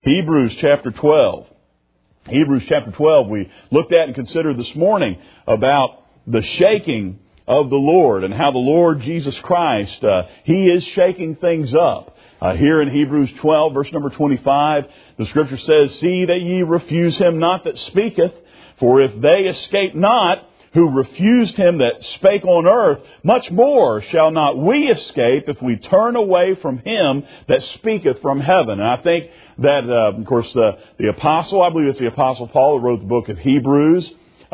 Hebrews chapter 12. Hebrews chapter 12 we looked at and considered this morning about the shaking of the Lord and how the Lord Jesus Christ, He is shaking things up. Here in Hebrews 12, verse number 25, the Scripture says, "See that ye refuse him not that speaketh, for if they escape not, who refused him that spake on earth, much more shall not we escape if we turn away from him that speaketh from heaven." And I think that, of course, the apostle, I believe it's the apostle Paul who wrote the book of Hebrews,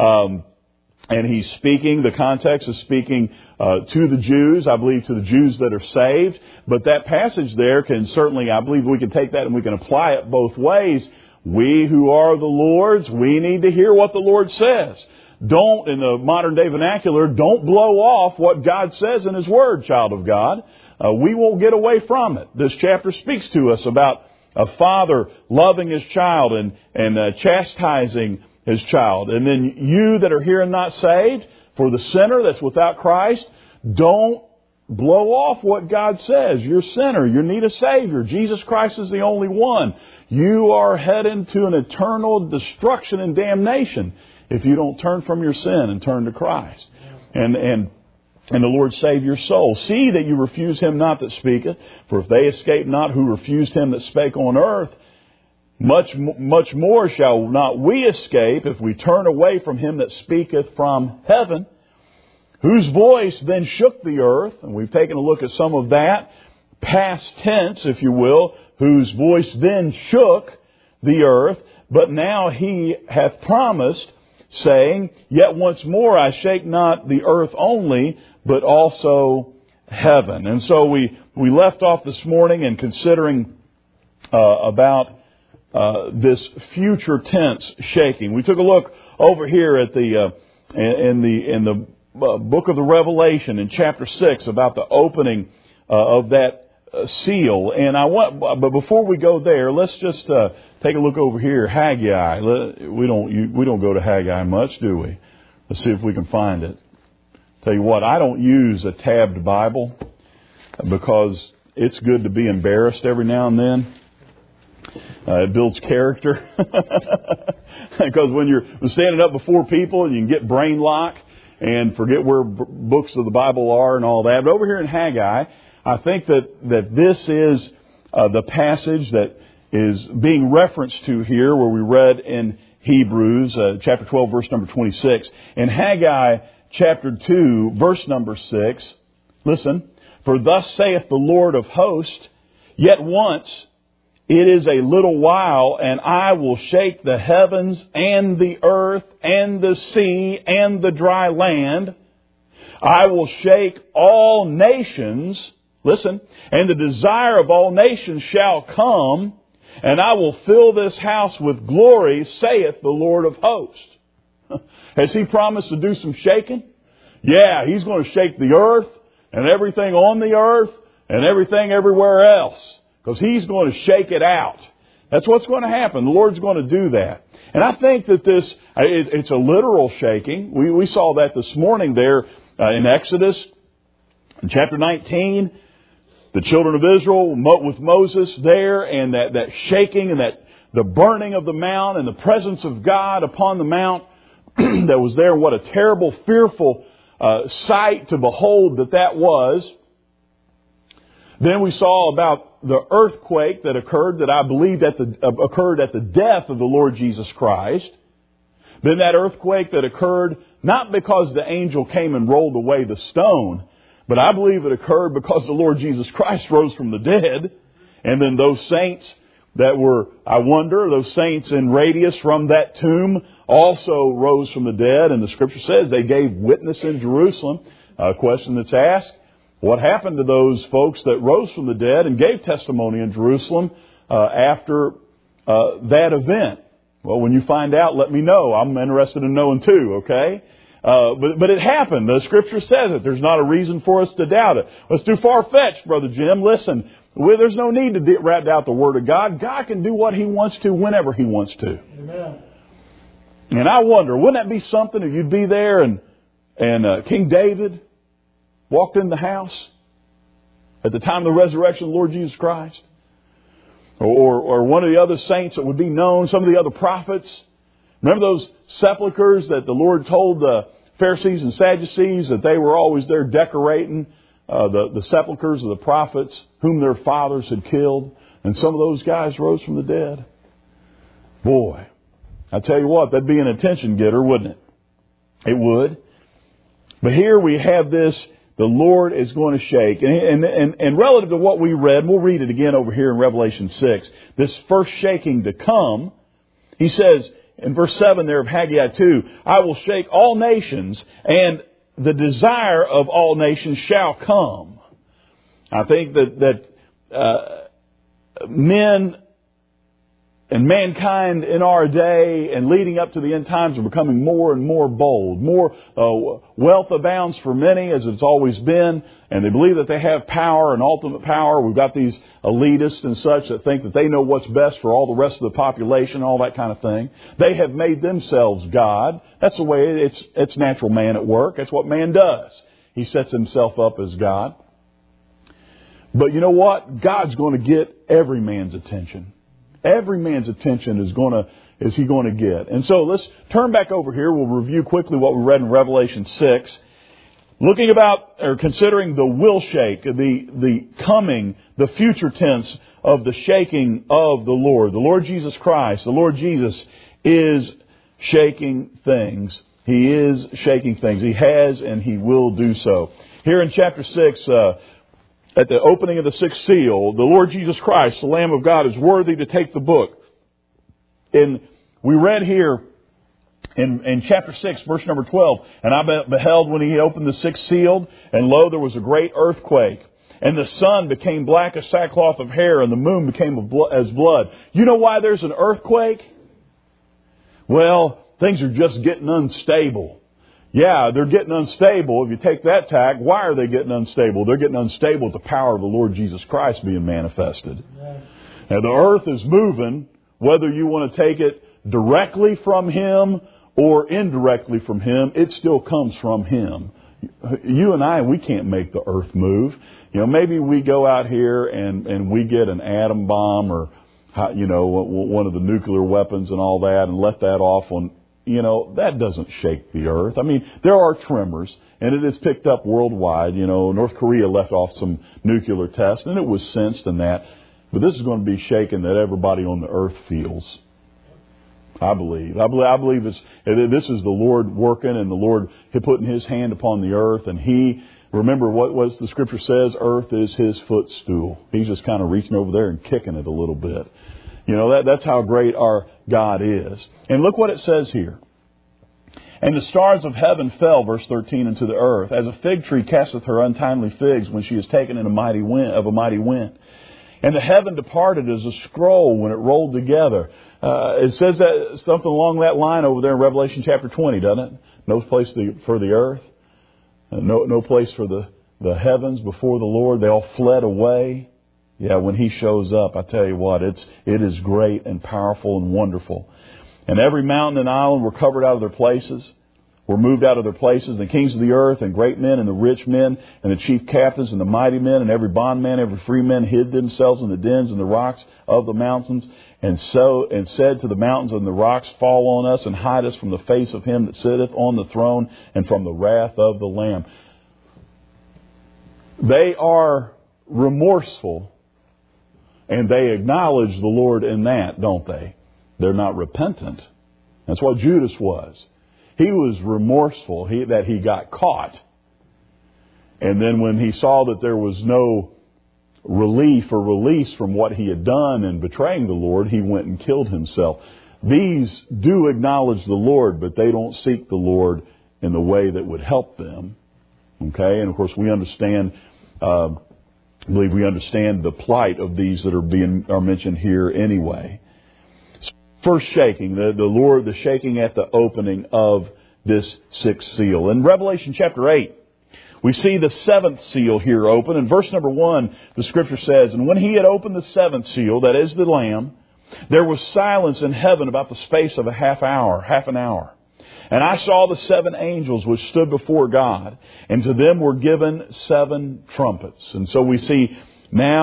and he's speaking, the context is speaking to the Jews, I believe to the Jews that are saved. But that passage there can certainly, I believe we can take that and we can apply it both ways. We who are the Lord's, we need to hear what the Lord says. Don't, in the modern day vernacular, don't blow off what God says in His Word, child of God. We won't get away from it. This chapter speaks to us about a father loving his child and chastising his child. And then you that are here and not saved, for the sinner that's without Christ, don't blow off what God says. You're a sinner. You need a Savior. Jesus Christ is the only one. You are heading to an eternal destruction and damnation if you don't turn from your sin and turn to Christ. And the Lord save your soul. "See that you refuse him not that speaketh, for if they escape not who refused him that spake on earth, much more shall not we escape if we turn away from him that speaketh from heaven, whose voice then shook the earth." And we've taken a look at some of that, past tense, if you will, whose voice then shook the earth, but now he hath promised, saying, "Yet once more I shake not the earth only, but also heaven." And so we left off this morning in considering about this future tense shaking. We took a look over here at the in the book of the Revelation in chapter 6 about the opening of that seal. And but before we go there, let's just take a look over here. Haggai. We don't go to Haggai much, do we? Let's see if we can find it. Tell you what, I don't use a tabbed Bible because it's good to be embarrassed every now and then. It builds character. Because when you're standing up before people, you can get brain lock and forget where books of the Bible are and all that. But over here in Haggai, I think that this is the passage that is being referenced to here, where we read in Hebrews chapter 12, verse number 26. In Haggai chapter 2, verse number 6, listen, "For thus saith the Lord of hosts, yet once it is a little while, and I will shake the heavens and the earth and the sea and the dry land. I will shake all nations," listen, "and the desire of all nations shall come, and I will fill this house with glory, saith the Lord of hosts." Has He promised to do some shaking? Yeah, He's going to shake the earth and everything on the earth and everything everywhere else. Because He's going to shake it out. That's what's going to happen. The Lord's going to do that. And I think that it's a literal shaking. We saw that this morning there in Exodus, in chapter 19. The children of Israel with Moses there, and that shaking and the burning of the mount and the presence of God upon the mount that was there. What a terrible, fearful sight to behold that was. Then we saw about the earthquake that occurred, that I believe occurred at the death of the Lord Jesus Christ. Then that earthquake that occurred not because the angel came and rolled away the stone, but I believe it occurred because the Lord Jesus Christ rose from the dead. And then those saints that were, I wonder, those saints in radius from that tomb also rose from the dead. And the Scripture says they gave witness in Jerusalem. A question that's asked, what happened to those folks that rose from the dead and gave testimony in Jerusalem after that event? Well, when you find out, let me know. I'm interested in knowing too, okay? But it happened. The Scripture says it. There's not a reason for us to doubt it. Well, it's too far-fetched, Brother Jim. Listen, there's no need to doubt the Word of God. God can do what He wants to whenever He wants to. Amen. And I wonder, wouldn't that be something if you'd be there and King David walked in the house at the time of the resurrection of the Lord Jesus Christ? or one of the other saints that would be known, some of the other prophets. Remember those sepulchres that the Lord told the Pharisees and Sadducees that they were always there decorating the sepulchres of the prophets whom their fathers had killed? And some of those guys rose from the dead. Boy, I tell you what, that'd be an attention getter, wouldn't it? It would. But here we have this, the Lord is going to shake. And relative to what we read, we'll read it again over here in Revelation 6, this first shaking to come, he says in verse 7 there of Haggai 2, I will shake all nations, and the desire of all nations shall come. I think that men and mankind in our day and leading up to the end times are becoming more and more bold. More wealth abounds for many, as it's always been, and they believe that they have power and ultimate power. We've got these elitists and such that think that they know what's best for all the rest of the population, all that kind of thing. They have made themselves God. That's the way it's natural man at work. That's what man does. He sets himself up as God. But you know what? God's going to get every man's attention. Every man's attention is he going to get. And so let's turn back over here. We'll review quickly what we read in Revelation 6. Looking about or considering the will shake, the coming, the future tense of the shaking of the Lord. The Lord Jesus Christ, the Lord Jesus is shaking things. He is shaking things. He has and He will do so. Here in chapter 6, at the opening of the sixth seal, the Lord Jesus Christ, the Lamb of God, is worthy to take the book. And we read here in chapter 6, verse number 12, and I beheld when He opened the sixth seal, and lo, there was a great earthquake. And the sun became black as sackcloth of hair, and the moon became as blood. You know why there's an earthquake? Well, things are just getting unstable. Yeah, they're getting unstable. If you take that tack, why are they getting unstable? They're getting unstable with the power of the Lord Jesus Christ being manifested. Now, the earth is moving, whether you want to take it directly from Him or indirectly from Him, it still comes from Him. You and I, we can't make the earth move. You know, maybe we go out here and we get an atom bomb or, you know, one of the nuclear weapons and all that and let that off on. You know, that doesn't shake the earth. I mean, there are tremors, and it is picked up worldwide. You know, North Korea left off some nuclear tests, and it was sensed in that. But this is going to be shaken that everybody on the earth feels. I believe this is the Lord working, and the Lord putting His hand upon the earth. And He, remember what the Scripture says, earth is His footstool. He's just kind of reaching over there and kicking it a little bit. You know, that's how great our God is. And look what it says here. And the stars of heaven fell, verse 13, into the earth, as a fig tree casteth her untimely figs when she is taken in a mighty wind. And the heaven departed as a scroll when it rolled together. It says that something along that line over there in Revelation chapter 20, doesn't it? No place for the earth. No place for the heavens before the Lord. They all fled away. Yeah, when He shows up, I tell you what, it is great and powerful and wonderful. And every mountain and island were covered out of their places, were moved out of their places. And the kings of the earth and great men and the rich men and the chief captains and the mighty men and every bondman, every free man hid themselves in the dens and the rocks of the mountains and said to the mountains and the rocks, fall on us and hide us from the face of Him that sitteth on the throne and from the wrath of the Lamb. They are remorseful. And they acknowledge the Lord in that, don't they? They're not repentant. That's what Judas was. He was remorseful that he got caught. And then when he saw that there was no relief or release from what he had done in betraying the Lord, he went and killed himself. These do acknowledge the Lord, but they don't seek the Lord in the way that would help them. Okay? And of course we understand... I believe we understand the plight of these that are mentioned here anyway. First shaking, the shaking at the opening of this sixth seal. In Revelation chapter 8, we see the seventh seal here open. In verse number 1, the Scripture says, and when He had opened the seventh seal, that is the Lamb, there was silence in heaven about the space of half an hour. And I saw the 7 angels which stood before God, and to them were given 7 trumpets. And so we see now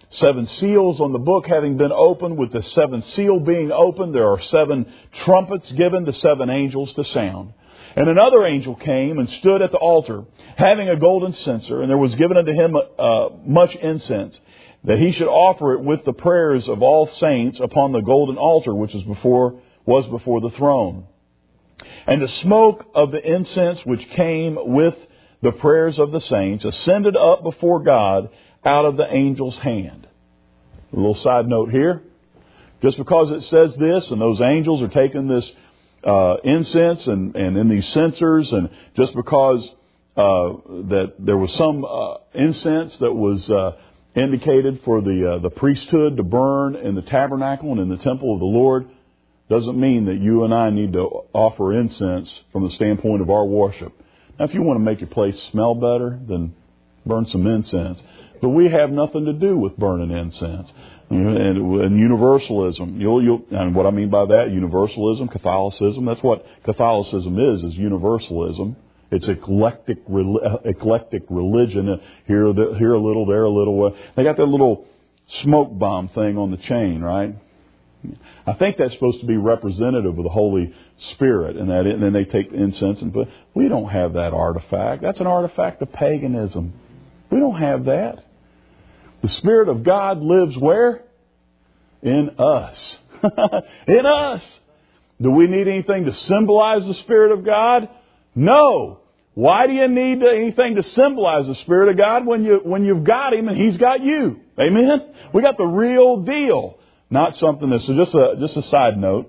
7 seals on the book having been opened. With the 7th seal being opened, there are 7 trumpets given to 7 angels to sound. And another angel came and stood at the altar, having a golden censer, and there was given unto him much incense, that he should offer it with the prayers of all saints upon the golden altar which was before the throne. And the smoke of the incense which came with the prayers of the saints ascended up before God out of the angel's hand. A little side note here. Just because it says this, and those angels are taking this incense and in these censers, and just because that there was some incense that was indicated for the priesthood to burn in the tabernacle and in the temple of the Lord, doesn't mean that you and I need to offer incense from the standpoint of our worship. Now, if you want to make your place smell better, then burn some incense. But we have nothing to do with burning incense. And universalism, and what I mean by that, universalism, Catholicism, that's what Catholicism is universalism. It's eclectic religion. Here a little, there a little. They got that little smoke bomb thing on the chain, right? I think that's supposed to be representative of the Holy Spirit, and then they take incense but we don't have that artifact. That's an artifact of paganism. We don't have that. The Spirit of God lives where? In us. In us. Do we need anything to symbolize the Spirit of God? No. Why do you need anything to symbolize the Spirit of God when you've got Him and He's got you? Amen? We got the real deal. Not something that's just a side note.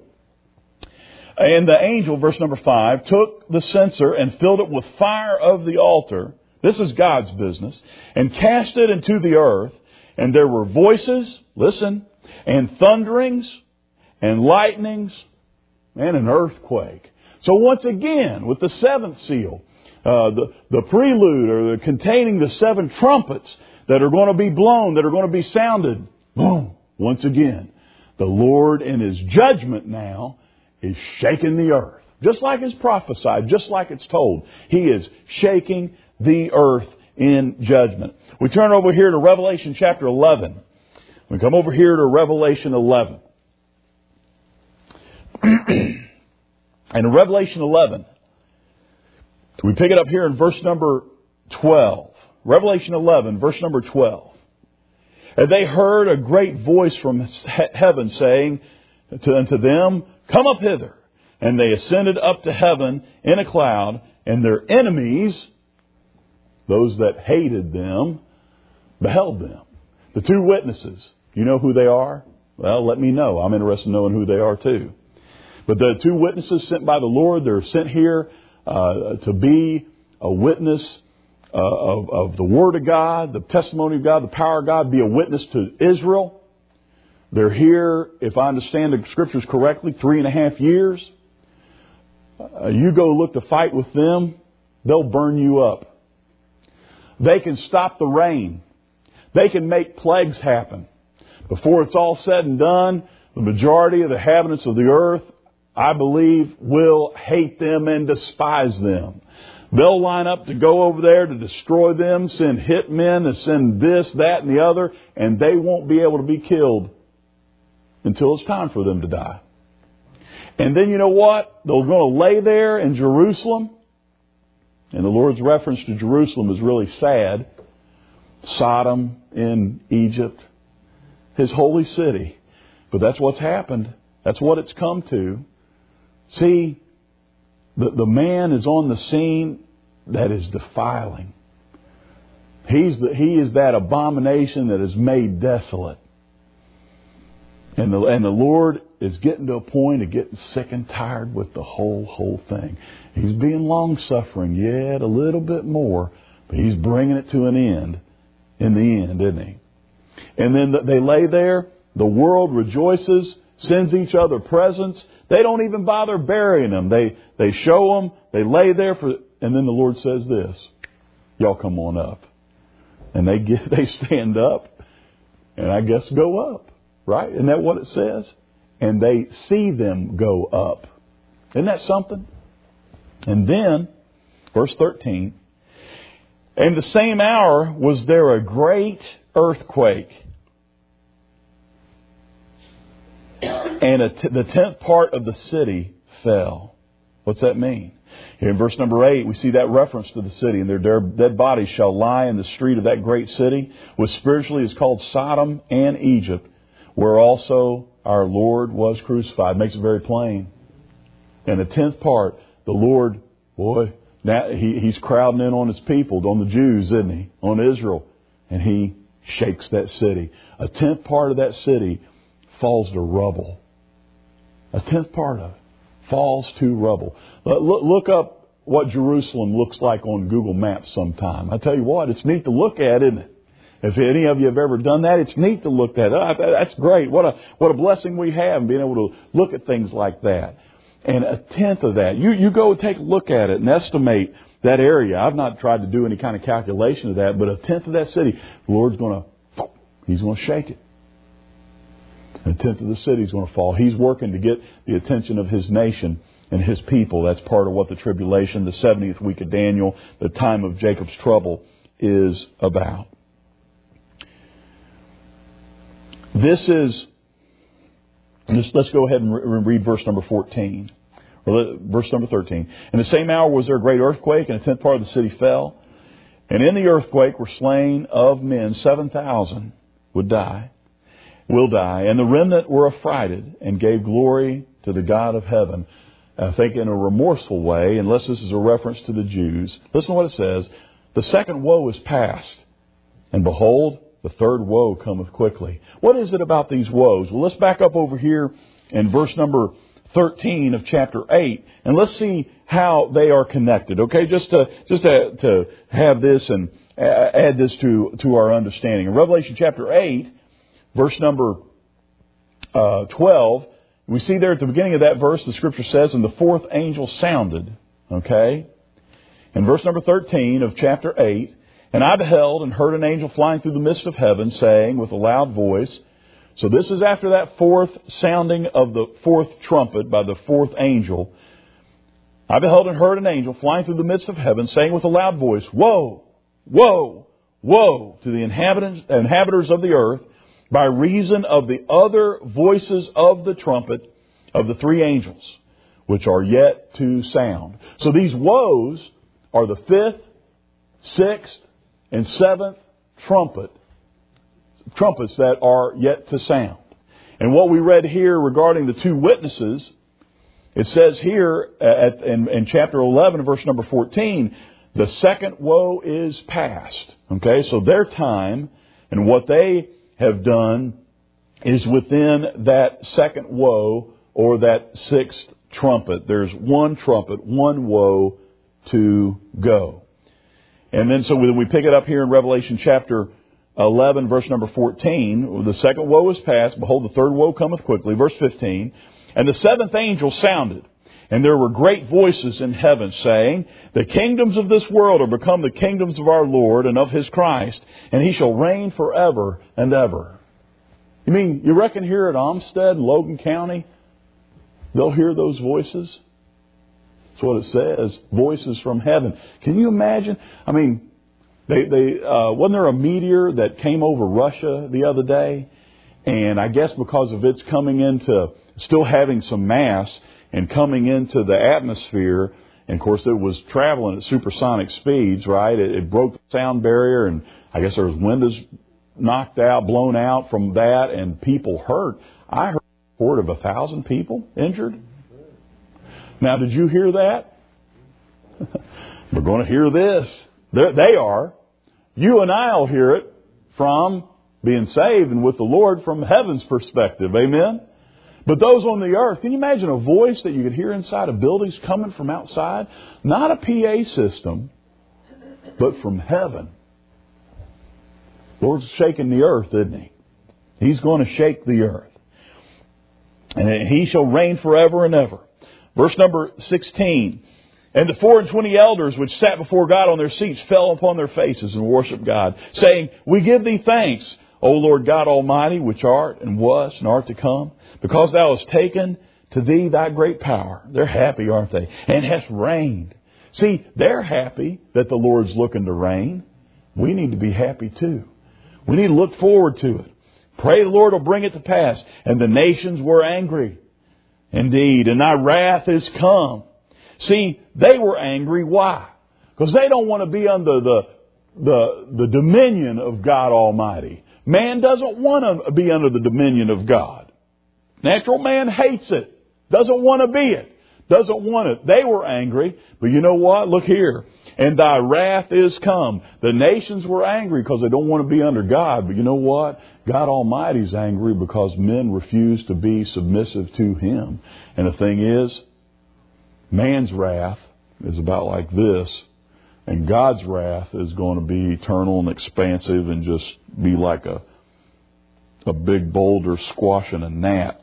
And the angel, verse number 5, took the censer and filled it with fire of the altar. This is God's business. And cast it into the earth. And there were voices, listen, and thunderings and lightnings and an earthquake. So once again, with the 7th seal, the prelude or containing the 7 trumpets that are going to be blown, that are going to be sounded, boom, once again, the Lord in His judgment now is shaking the earth. Just like it's prophesied, just like it's told. He is shaking the earth in judgment. We turn over here to Revelation chapter 11. We come over here to Revelation 11. And in Revelation 11, we pick it up here in verse number 12. Revelation 11, verse number 12. And they heard a great voice from heaven saying unto them, Come up hither. And they ascended up to heaven in a cloud, and their enemies, those that hated them, beheld them. The 2 witnesses, you know who they are? Well, let me know. I'm interested in knowing who they are too. But the 2 witnesses sent by the Lord, they're sent here to be a witness of the Word of God, the testimony of God, the power of God, be a witness to Israel. They're here, if I understand the Scriptures correctly, 3.5 years. You go look to fight with them, they'll burn you up. They can stop the rain. They can make plagues happen. Before it's all said and done, the majority of the inhabitants of the earth, I believe, will hate them and despise them. They'll line up to go over there to destroy them, send hitmen, and send this, that, and the other, and they won't be able to be killed until it's time for them to die. And then you know what? They're going to lay there in Jerusalem. And the Lord's reference to Jerusalem is really sad. Sodom in Egypt. His holy city. But that's what's happened. That's what it's come to. See, the man is on the scene that is defiling. He is that abomination that is made desolate. And the Lord is getting to a point of getting sick and tired with the whole thing. He's being long-suffering yet a little bit more, but He's bringing it to an end in the end, isn't He? And then they lay there. The world rejoices, sends each other presents. They don't even bother burying them. They show them. They lay there and then the Lord says this, y'all come on up. And they stand up and I guess go up. Right? Isn't that what it says? And they see them go up. Isn't that something? And then, verse 13, and the same hour was there a great earthquake, And the 10th part of the city fell. What's that mean? Here in verse number 8, we see that reference to the city. And their dead bodies shall lie in the street of that great city, which spiritually is called Sodom and Egypt, where also our Lord was crucified. Makes it very plain. And the 10th part, the Lord, boy, now He's crowding in on His people, on the Jews, isn't He? On Israel. And He shakes that city. A 10th part of that city falls to rubble. A 10th part of it falls to rubble. Look up what Jerusalem looks like on Google Maps sometime. I tell you what, it's neat to look at, isn't it? If any of you have ever done that, it's neat to look at it. That's great. What a blessing we have being able to look at things like that. And a 10th of that, you go take a look at it and estimate that area. I've not tried to do any kind of calculation of that, but a 10th of that city, the Lord's He's going to shake it. And a 10th of the city is going to fall. He's working to get the attention of His nation and His people. That's part of what the tribulation, the 70th week of Daniel, the time of Jacob's trouble is about. This is, let's go ahead and read verse number 14. Or verse number 13. In the same hour was there a great earthquake, and a 10th part of the city fell. And in the earthquake were slain of men 7,000 will die. And the remnant were affrighted and gave glory to the God of heaven. I think in a remorseful way, unless this is a reference to the Jews. Listen to what it says. The second woe is past. And behold, the third woe cometh quickly. What is it about these woes? Well, let's back up over here in verse number 13 of chapter 8, and let's see how they are connected. Okay, just to have this and add this to our understanding. In Revelation chapter 8, verse number 12, we see there at the beginning of that verse, the Scripture says, and the fourth angel sounded. Okay, in verse number 13 of chapter 8, and I beheld and heard an angel flying through the midst of heaven, saying with a loud voice. So this is after that fourth sounding of the fourth trumpet by the fourth angel. I beheld and heard an angel flying through the midst of heaven, saying with a loud voice, Woe, woe, woe to the inhabitants of the earth, by reason of the other voices of the trumpet of the three angels, which are yet to sound. So these woes are the fifth, sixth, and seventh trumpets that are yet to sound. And what we read here regarding the two witnesses, it says here in chapter 11, verse number 14, the second woe is past. Okay, so their time and what they have done is within that second woe or that sixth trumpet. There's one trumpet, one woe to go. And then so when we pick it up here in Revelation chapter 11, verse number 14, the second woe is past. Behold, the third woe cometh quickly. Verse 15, and the seventh angel sounded, and there were great voices in heaven, saying, the kingdoms of this world are become the kingdoms of our Lord and of His Christ, and He shall reign forever and ever. You reckon here at Olmsted and Logan County, they'll hear those voices? That's what it says, voices from heaven. Can you imagine? Wasn't there a meteor that came over Russia the other day? And I guess because of its coming into, still having some mass and coming into the atmosphere, and of course it was traveling at supersonic speeds, right? It broke the sound barrier, and I guess there was windows knocked out, blown out from that, and people hurt. I heard a report of 1,000 people injured. Now, did you hear that? We're going to hear this. They are. You and I will hear it from being saved and with the Lord from heaven's perspective. Amen? But those on the earth, can you imagine a voice that you could hear inside of buildings coming from outside? Not a PA system, but from heaven. Lord's shaking the earth, isn't He? He's going to shake the earth. And He shall reign forever and ever. Verse number 16. And the 24 elders which sat before God on their seats fell upon their faces and worshiped God, saying, We give Thee thanks, O Lord God Almighty, which art and was and art to come, because Thou hast taken to Thee Thy great power. They're happy, aren't they? And hast reigned. See, they're happy that the Lord's looking to reign. We need to be happy too. We need to look forward to it. Pray the Lord will bring it to pass. And the nations were angry. Indeed, and thy wrath is come. See, they were angry. Why? Because they don't want to be under the dominion of God Almighty. Man doesn't want to be under the dominion of God. Natural man hates it. Doesn't want to be it. Doesn't want it. They were angry. But you know what? Look here. And thy wrath is come. The nations were angry because they don't want to be under God. But you know what? God Almighty is angry because men refuse to be submissive to Him. And the thing is, man's wrath is about like this. And God's wrath is going to be eternal and expansive and just be like a big boulder squashing a gnat.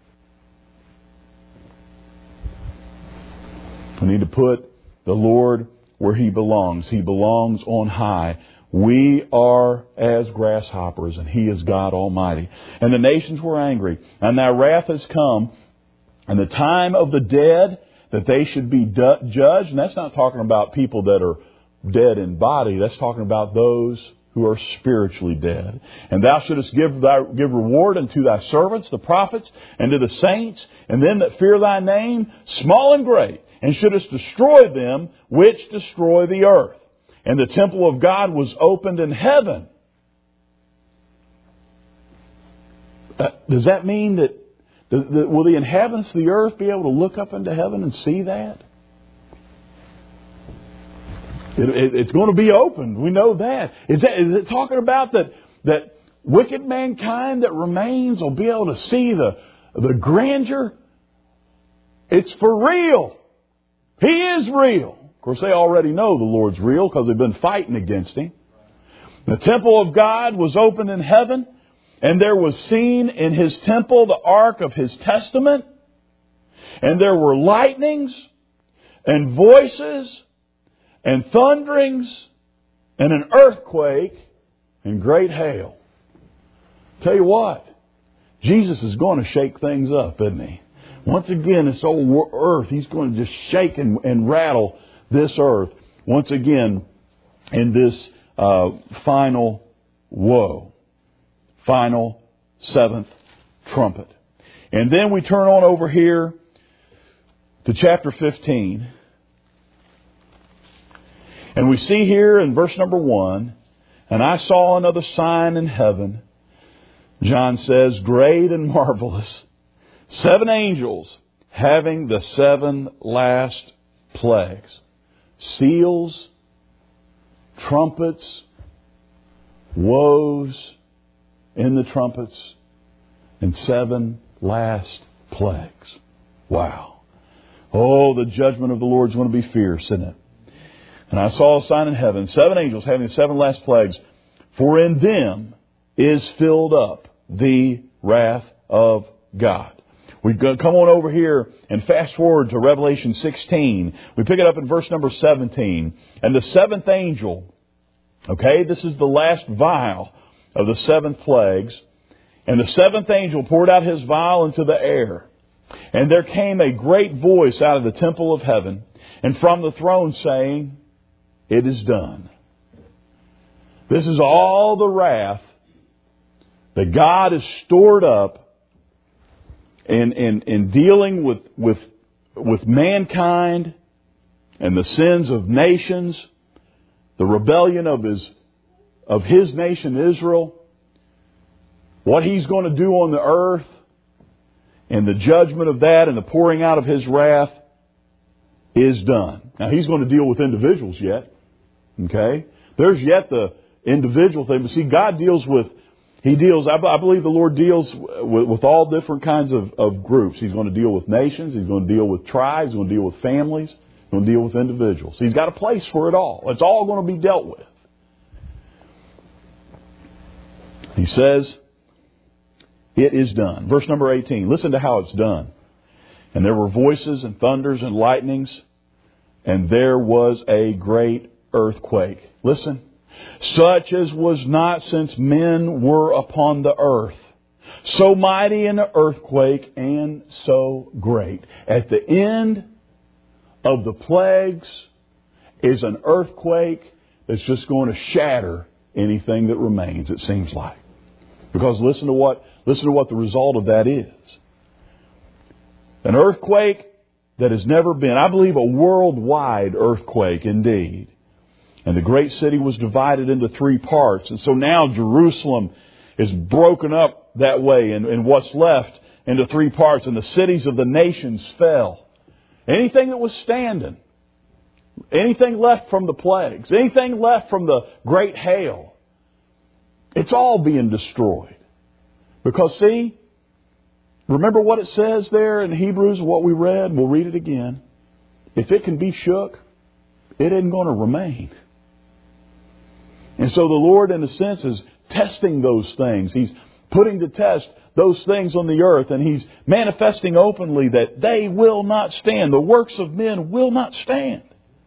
We need to put the Lord where He belongs. He belongs on high. We are as grasshoppers, and He is God Almighty. And the nations were angry, and thy wrath has come, and the time of the dead, that they should be judged. And that's not talking about people that are dead in body. That's talking about those who are spiritually dead. And thou shouldest give reward unto thy servants, the prophets, and to the saints, and them that fear thy name, small and great, and shouldest destroy them which destroy the earth. And the temple of God was opened in heaven. Does that mean that will the inhabitants of the earth be able to look up into heaven and see that? It's going to be opened. We know that. Is it talking about that wicked mankind that remains will be able to see the grandeur? It's for real. He is real. Of course, they already know the Lord's real because they've been fighting against Him. The temple of God was opened in heaven, and there was seen in His temple the ark of His testament, and there were lightnings and voices and thunderings and an earthquake and great hail. Tell you what, Jesus is going to shake things up, isn't He? Once again, this old earth, He's going to just shake and rattle this earth once again in this final woe. Final seventh trumpet. And then we turn on over here to chapter 15. And we see here in verse number 1, and I saw another sign in heaven. John says, great and marvelous. 7 angels having the 7 last plagues. Seals, trumpets, woes in the trumpets, and 7 last plagues. Wow. Oh, the judgment of the Lord is going to be fierce, isn't it? And I saw a sign in heaven, 7 angels having the 7 last plagues, for in them is filled up the wrath of God. We come on over here and fast forward to Revelation 16. We pick it up in verse number 17. And the 7th angel, okay, this is the last vial of the 7 plagues. And the 7th angel poured out his vial into the air. And there came a great voice out of the temple of heaven and from the throne saying, it is done. This is all the wrath that God has stored up in dealing with mankind and the sins of nations, the rebellion of His nation Israel, what He's going to do on the earth, and the judgment of that and the pouring out of His wrath is done. Now He's going to deal with individuals yet. Okay? There's yet the individual thing. But see, God deals with, He deals, I believe the Lord deals with all different kinds of groups. He's going to deal with nations. He's going to deal with tribes. He's going to deal with families. He's going to deal with individuals. He's got a place for it all. It's all going to be dealt with. He says, it is done. Verse number 18. Listen to how it's done. And there were voices and thunders and lightnings, and there was a great earthquake. Listen. Such as was not since men were upon the earth. So mighty an earthquake and so great. At the end of the plagues is an earthquake that's just going to shatter anything that remains, it seems like. Because listen to what the result of that is. An earthquake that has never been, I believe a worldwide earthquake indeed. And the great city was divided into 3 parts. And so now Jerusalem is broken up that way, and what's left into 3 parts. And the cities of the nations fell. Anything that was standing, anything left from the plagues, anything left from the great hail, it's all being destroyed. Because see, remember what it says there in Hebrews, what we read? We'll read it again. If it can be shook, it isn't going to remain. And so the Lord, in a sense, is testing those things. He's putting to test those things on the earth, and He's manifesting openly that they will not stand. The works of men will not stand.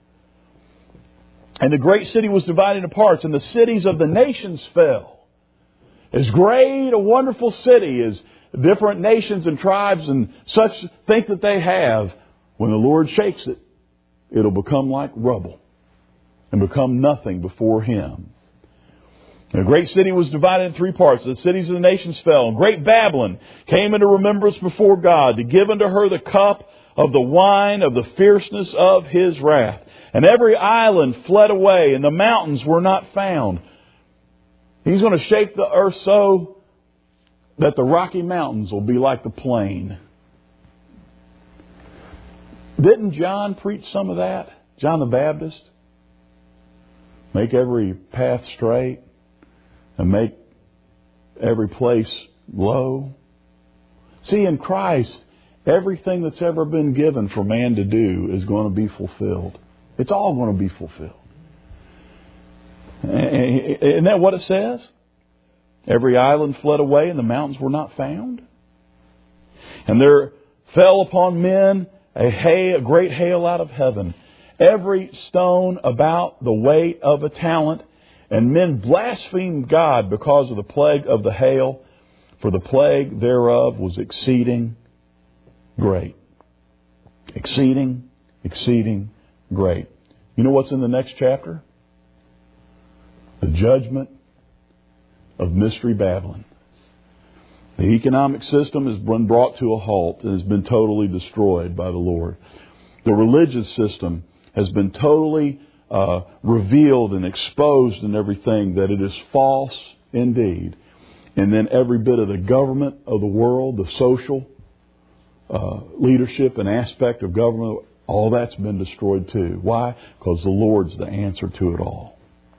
And the great city was divided into parts, and the cities of the nations fell. As great a wonderful city as different nations and tribes and such think that they have, when the Lord shakes it, it'll become like rubble and become nothing before Him. The great city was divided in 3 parts. The cities of the nations fell. And great Babylon came into remembrance before God to give unto her the cup of the wine of the fierceness of His wrath. And every island fled away, and the mountains were not found. He's going to shake the earth so that the Rocky Mountains will be like the plain. Didn't John preach some of that? John the Baptist? Make every path straight and make every place low. See, in Christ, everything that's ever been given for man to do is going to be fulfilled. It's all going to be fulfilled. Isn't that what it says? Every island fled away and the mountains were not found. And there fell upon men a great hail out of heaven, every stone about the weight of a talent. And men blasphemed God because of the plague of the hail, for the plague thereof was exceeding great. Exceeding, exceeding great. You know what's in the next chapter? The judgment of Mystery Babylon. The economic system has been brought to a halt and has been totally destroyed by the Lord. The religious system has been totally revealed and exposed in everything, that it is false indeed. And then every bit of the government of the world, the social leadership and aspect of government, all that's been destroyed too. Why? Because the Lord's the answer to it all.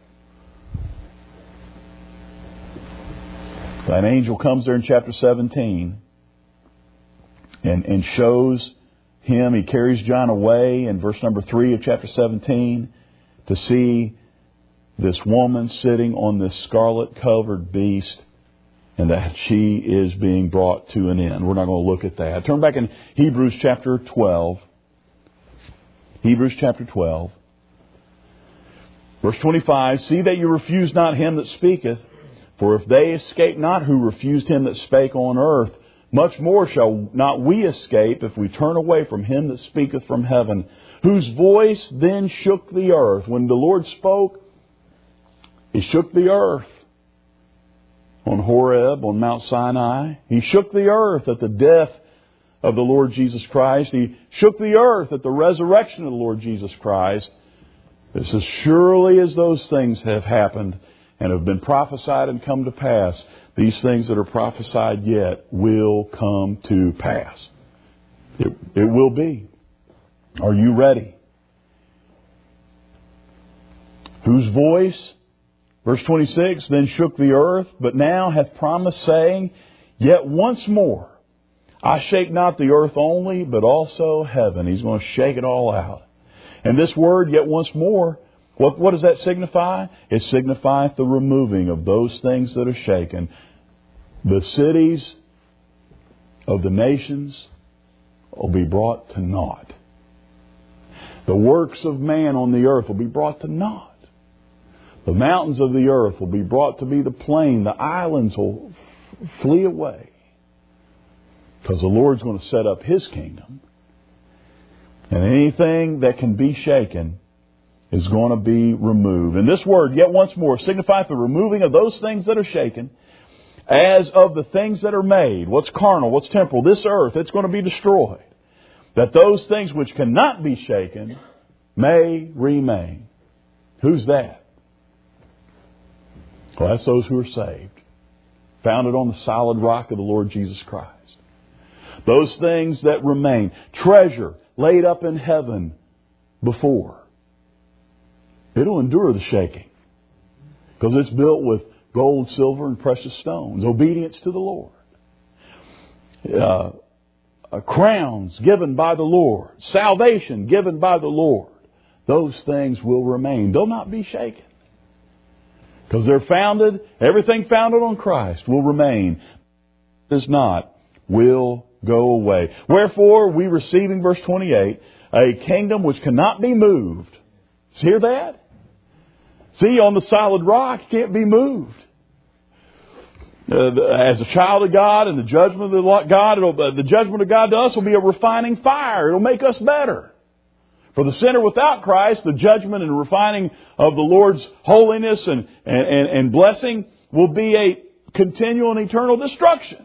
An angel comes there in chapter 17 and shows him. He carries John away in verse number 3 of chapter 17 to see this woman sitting on this scarlet-covered beast, and that she is being brought to an end. We're not going to look at that. Turn back in Hebrews chapter 12. Hebrews chapter 12. Verse 25. See that you refuse not him that speaketh. For if they escape not who refused him that spake on earth, much more shall not we escape if we turn away from him that speaketh from heaven, whose voice then shook the earth. When the Lord spoke, He shook the earth. On Horeb, on Mount Sinai, He shook the earth at the death of the Lord Jesus Christ. He shook the earth at the resurrection of the Lord Jesus Christ. It's as surely as those things have happened and have been prophesied and come to pass, these things that are prophesied yet will come to pass. It will be. Are you ready? Whose voice, verse 26, then shook the earth, but now hath promised, saying, Yet once more, I shake not the earth only, but also heaven. He's going to shake it all out. And this word, yet once more, what does that signify? It signifieth the removing of those things that are shaken. The cities of the nations will be brought to naught. The works of man on the earth will be brought to naught. The mountains of the earth will be brought to be the plain. The islands will flee away. Because the Lord's going to set up His kingdom. And anything that can be shaken is going to be removed. And this word, yet once more, signifieth the removing of those things that are shaken, as of the things that are made, what's carnal, what's temporal, this earth, it's going to be destroyed. That those things which cannot be shaken may remain. Who's that? Well, that's those who are saved. Founded on the solid rock of the Lord Jesus Christ. Those things that remain. Treasure laid up in heaven before. It'll endure the shaking. Because it's built with gold, silver, and precious stones. Obedience to the Lord. Crowns given by the Lord. Salvation given by the Lord. Those things will remain. They'll not be shaken. Because they're founded, everything founded on Christ will remain. Does not, will go away. Wherefore, we receiving, verse 28, a kingdom which cannot be moved. Hear that? See, on the solid rock, it can't be moved. As a child of God and the judgment of God, the judgment of God to us will be a refining fire. It'll make us better. For the sinner without Christ, the judgment and refining of the Lord's holiness and blessing will be a continual and eternal destruction.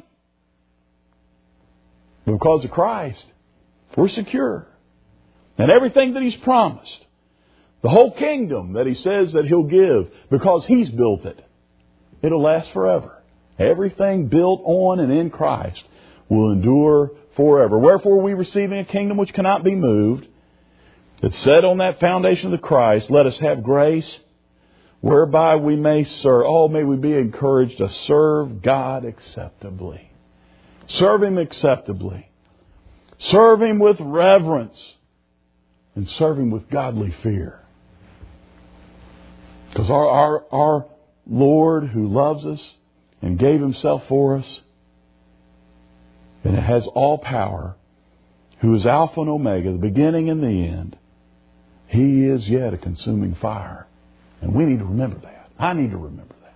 But because of Christ, we're secure. And everything that He's promised, the whole kingdom that He says that He'll give, because He's built it, it'll last forever. Everything built on and in Christ will endure forever. Wherefore, we receiving a kingdom which cannot be moved, it's set on that foundation of the Christ, let us have grace whereby we may serve. Oh, may we be encouraged to serve God acceptably. Serve Him acceptably. Serve Him with reverence. And serve Him with godly fear. Because our Lord who loves us and gave Himself for us, and it has all power, who is Alpha and Omega, the beginning and the end, He is yet a consuming fire. And we need to remember that. I need to remember that.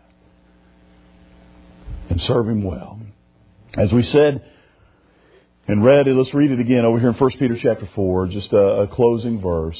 And serve Him well. As we said and read it, let's read it again over here in 1 Peter chapter 4, just a closing verse.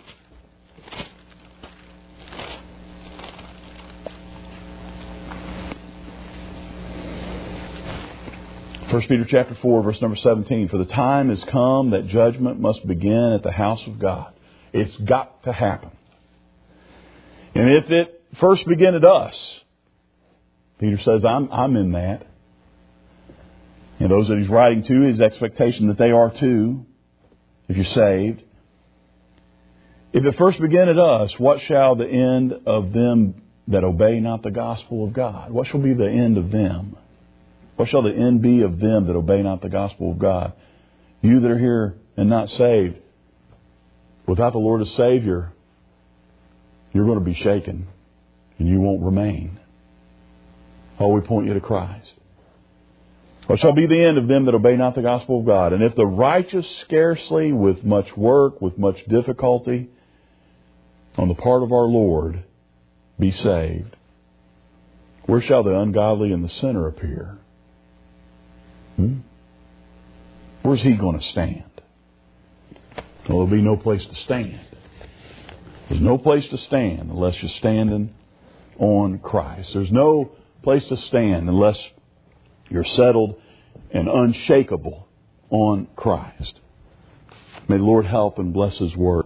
First Peter chapter 4, verse number 17. For the time has come that judgment must begin at the house of God. It's got to happen. And if it first began at us, Peter says, I'm in that. And those that he's writing to, his expectation that they are too, if you're saved. If it first began at us, what shall the end of them that obey not the gospel of God? What shall be the end of them? What shall the end be of them that obey not the gospel of God? You that are here and not saved, without the Lord as Savior, you're going to be shaken and you won't remain. Oh, we point you to Christ. What shall be the end of them that obey not the gospel of God? And if the righteous scarcely with much work, with much difficulty on the part of our Lord be saved, where shall the ungodly and the sinner appear? Where's he going to stand? Well, there'll be no place to stand. There's no place to stand unless you're standing on Christ. There's no place to stand unless you're settled and unshakable on Christ. May the Lord help and bless His word.